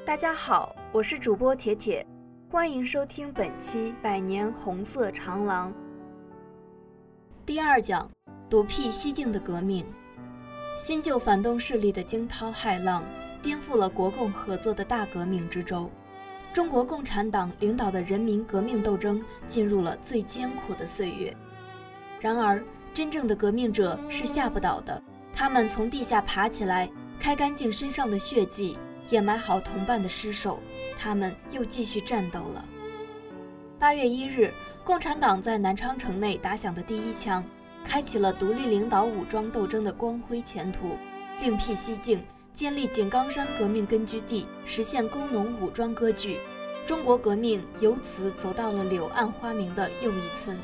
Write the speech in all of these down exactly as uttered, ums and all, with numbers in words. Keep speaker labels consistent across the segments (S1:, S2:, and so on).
S1: 大家好，我是主播铁铁，欢迎收听本期百年红色长廊。第二讲，独辟蹊径的革命。新旧反动势力的惊涛骇浪，颠覆了国共合作的大革命之舟。中国共产党领导的人民革命斗争进入了最艰苦的岁月。然而，真正的革命者是吓不倒的，他们从地下爬起来，开干净身上的血迹，掩埋好同伴的尸首，他们又继续战斗了。八月一日，共产党在南昌城内打响的第一枪，开启了独立领导武装斗争的光辉前途，另辟蹊径，建立井冈山革命根据地，实现工农武装割据。中国革命由此走到了柳暗花明的又一村。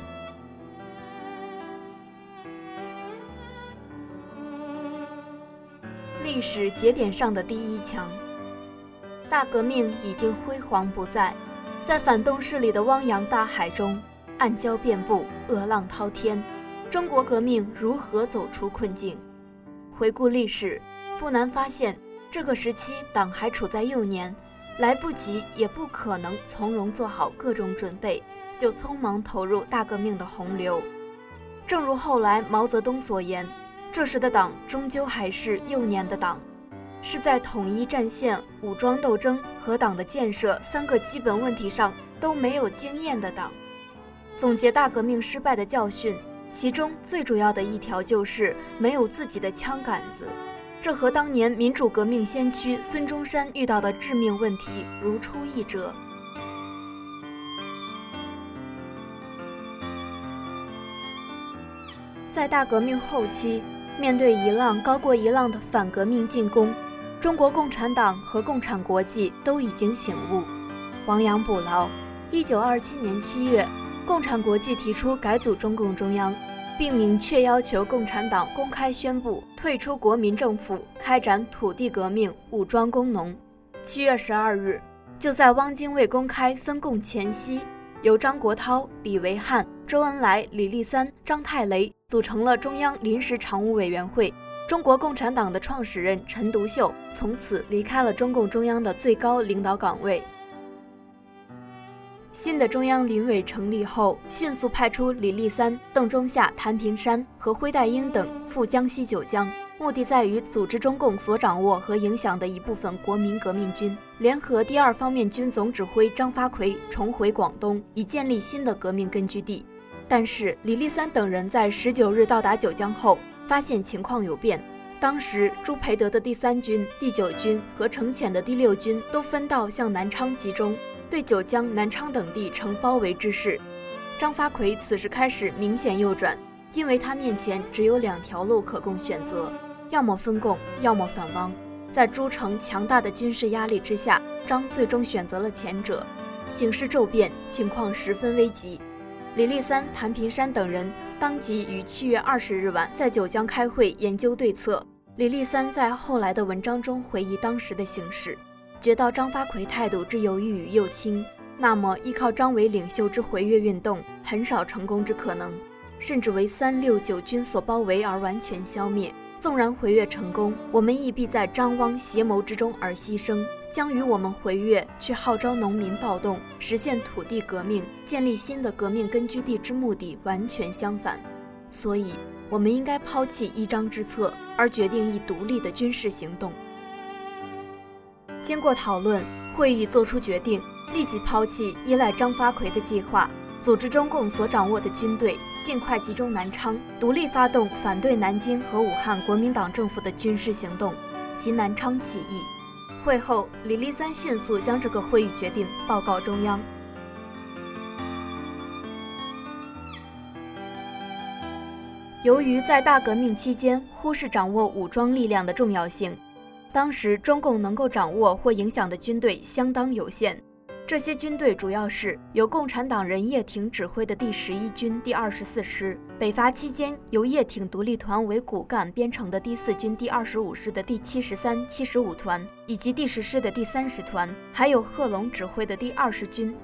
S1: 历史节点上的第一枪。大革命已经辉煌不再，在反动势力的汪洋大海中，暗礁遍布，恶浪滔天。中国革命如何走出困境？回顾历史，不难发现，这个时期党还处在幼年，来不及也不可能从容做好各种准备，就匆忙投入大革命的洪流。正如后来毛泽东所言，这时的党终究还是幼年的党，是在统一战线、武装斗争和党的建设三个基本问题上都没有经验的党。总结大革命失败的教训，其中最主要的一条就是没有自己的枪杆子，这和当年民主革命先驱孙中山遇到的致命问题如出一辙。在大革命后期，面对一浪高过一浪的反革命进攻，中国共产党和共产国际都已经醒悟，亡羊补牢。一九二七年七月，共产国际提出改组中共中央，并明确要求共产党公开宣布退出国民政府，开展土地革命，武装工农。七月十二日，就在汪精卫公开分共前夕，由张国焘、李维汉、周恩来、李立三、张太雷组成了中央临时常务委员会。中国共产党的创始人陈独秀从此离开了中共中央的最高领导岗位。新的中央临委成立后，迅速派出李立三、邓中夏、谭平山和辉代英等赴江西九江，目的在于组织中共所掌握和影响的一部分国民革命军，联合第二方面军总指挥张发奎重回广东，以建立新的革命根据地。但是李立三等人在十九日到达九江后，发现情况有变。当时朱培德的第三军、第九军和程潜的第六军都分道向南昌集中，对九江、南昌等地呈包围之势。张发奎此时开始明显右转，因为他面前只有两条路可供选择，要么分共，要么反汪。在朱程强大的军事压力之下，张最终选择了前者。形势骤变，情况十分危急。李立三、谭平山等人当即于七月二十日晚在九江开会研究对策。李立三在后来的文章中回忆当时的形势，觉到张发奎态度之犹豫与右倾，那么依靠张为领袖之回越运动很少成功之可能，甚至为三六九军所包围而完全消灭。纵然回越成功，我们亦必在张汪协谋之中而牺牲，将与我们回越去号召农民暴动，实现土地革命，建立新的革命根据地之目的完全相反。所以我们应该抛弃依张之策，而决定一独立的军事行动。经过讨论，会议作出决定，立即抛弃依赖张发奎的计划，组织中共所掌握的军队，尽快集中南昌，独立发动反对南京和武汉国民党政府的军事行动及南昌起义。会后，李立三迅速将这个会议决定报告中央。由于在大革命期间忽视掌握武装力量的重要性，当时中共能够掌握或影响的军队相当有限。这些军队主要是由共产党人叶挺指挥的第十一军第二十四师，北伐期间由叶挺独立团为骨干编成的第四军第二十五师的第七十三、七十五团，以及第十师的第三十团，还有贺龙指挥的第二十军。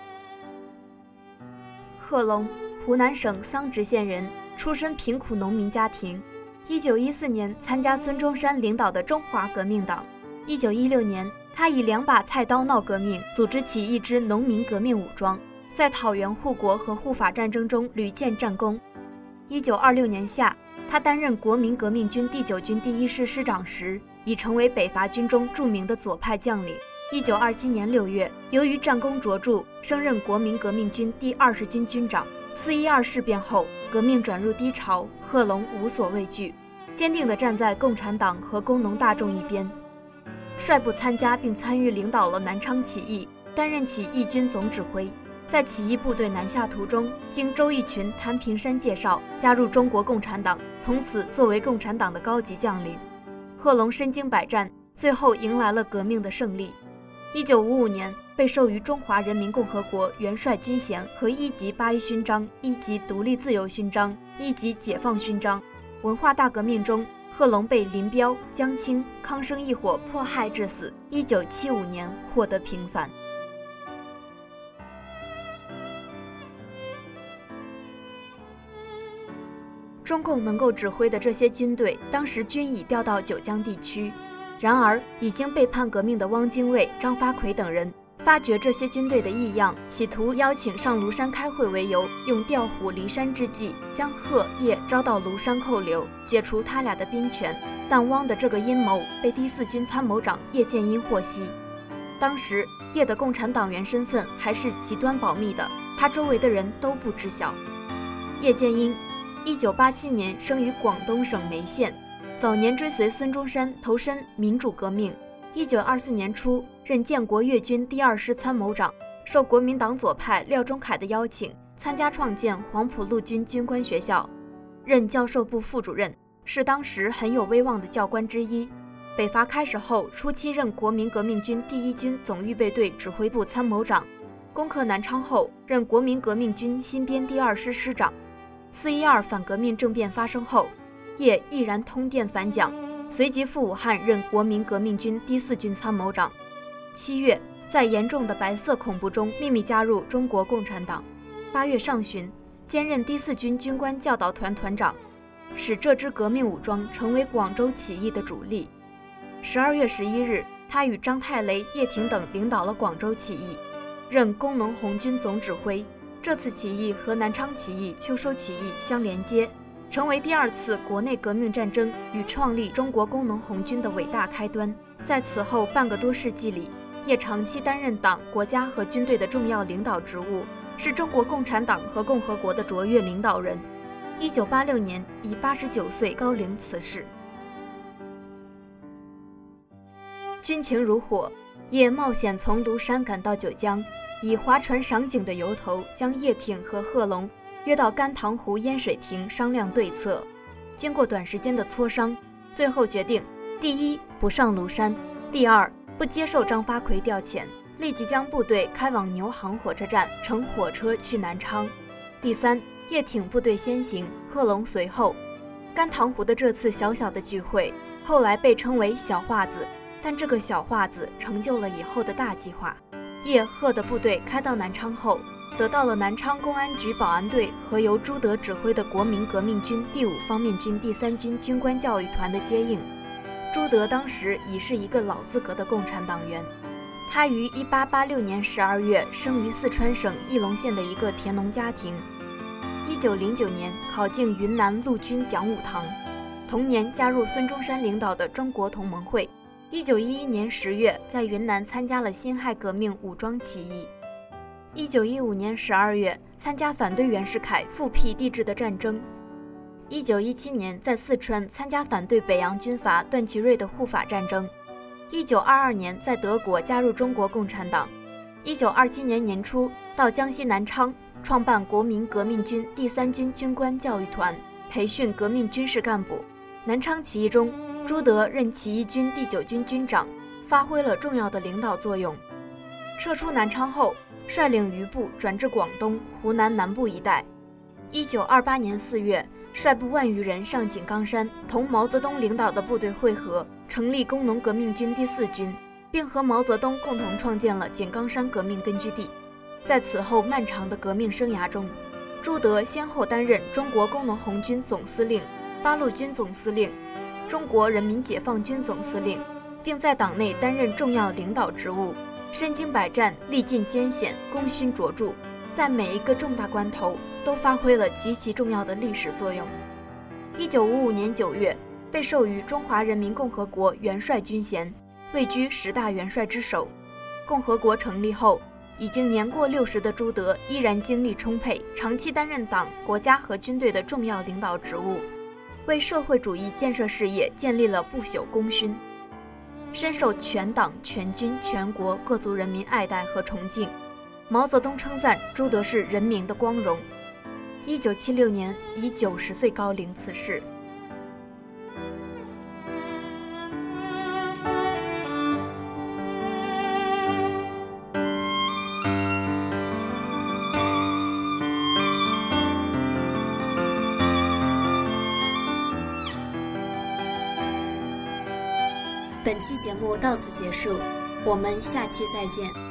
S1: 贺龙，湖南省桑植县人，出身贫苦农民家庭。一九一四年参加孙中山领导的中华革命党。一九一六年， 他以两把菜刀闹革命，组织起一支农民革命武装，在讨袁护国和护法战争中屡建战功。一九二六年夏，他担任国民革命军第九军第一师师长时，已成为北伐军中著名的左派将领。一九二七年六月，由于战功卓著，升任国民革命军第二十军军长。四一二事变后，革命转入低潮，贺龙无所畏惧，坚定地站在共产党和工农大众一边，率部参加并参与领导了南昌起义，担任起义军总指挥。在起义部队南下途中，经周逸群、谭平山介绍，加入中国共产党，从此作为共产党的高级将领。贺龙身经百战，最后迎来了革命的胜利。一九五五年，被授予中华人民共和国元帅军衔和一级八一勋章、一级独立自由勋章、一级解放勋章。文化大革命中，贺龙被林彪、江青、康生一伙迫害致死。一九七五年获得平反。中共能够指挥的这些军队，当时均已调到九江地区。然而，已经背叛革命的汪精卫、张发奎等人发觉这些军队的异样，企图邀请上庐山开会为由，用调虎离山之计，将贺、叶招到庐山扣留，解除他俩的兵权。但汪的这个阴谋被第四军参谋长叶剑英获悉。当时，叶的共产党员身份还是极端保密的，他周围的人都不知晓。叶剑英，一九八七年生于广东省梅县。早年追随孙中山投身民主革命，一九二四年初任建国粤军第二师参谋长，受国民党左派廖仲恺的邀请，参加创建黄埔陆军军官学校，任教授部副主任，是当时很有威望的教官之一。北伐开始后，初期任国民革命军第一军总预备队指挥部参谋长，攻克南昌后，任国民革命军新编第二师师长。四一二反革命政变发生后，叶毅然通电反蒋，随即赴武汉任国民革命军第四军参谋长。七月，在严重的白色恐怖中秘密加入中国共产党。八月上旬，兼任第四军军官教导团团长，使这支革命武装成为广州起义的主力。十二月十一日，他与张太雷、叶挺等领导了广州起义，任工农红军总指挥。这次起义和南昌起义、秋收起义相连接，成为第二次国内革命战争与创立中国工农红军的伟大开端。在此后半个多世纪里，叶长期担任党、国家和军队的重要领导职务，是中国共产党和共和国的卓越领导人。一九八六年以八十九岁高龄辞世。军情如火，叶冒险从庐山赶到九江，以划船赏景的由头，将叶挺和贺龙约到甘棠湖烟水亭商量对策。经过短时间的磋商，最后决定：第一，不上庐山；第二，不接受张发奎调遣，立即将部队开往牛行火车站，乘火车去南昌；第三，叶挺部队先行，贺龙随后。甘棠湖的这次小小的聚会，后来被称为小化子，但这个小化子成就了以后的大计划。叶、贺的部队开到南昌后，得到了南昌公安局保安队和由朱德指挥的国民革命军第五方面军第三军军官教育团的接应。朱德当时已是一个老资格的共产党员，他于一八八六年十二月生于四川省翼龙县的一个田农家庭。一九零九年考进云南陆军讲武堂，同年加入孙中山领导的中国同盟会。一九一一年十月，在云南参加了辛亥革命武装起义。一九一五年十二月，参加反对袁世凯复辟帝制的战争。一九一七年，在四川参加反对北洋军阀段祺瑞的护法战争。一九二二年，在德国加入中国共产党。一九二七年年初，到江西南昌创办国民革命军第三军军官教育团，培训革命军事干部。南昌起义中，朱德任起义军第九军军长，发挥了重要的领导作用。撤出南昌后，率领余部转至广东、湖南南部一带。一九二八年四月，率部万余人上井冈山，同毛泽东领导的部队会合，成立工农革命军第四军，并和毛泽东共同创建了井冈山革命根据地。在此后漫长的革命生涯中，朱德先后担任中国工农红军总司令、八路军总司令、中国人民解放军总司令、 并在党内担任重要领导职务，身经百战，历尽艰险，功勋卓著，在每一个重大关头都发挥了极其重要的历史作用。一九五五年九月，被授予中华人民共和国元帅军衔，位居十大元帅之首。共和国成立后，已经年过六十的朱德依然精力充沛，长期担任党、国家和军队的重要领导职务，为社会主义建设事业建立了不朽功勋，深受全党、全军、全国各族人民爱戴和崇敬。毛泽东称赞朱德是人民的光荣。一九七六年以九十岁高龄辞世。本期节目到此结束，我们下期再见。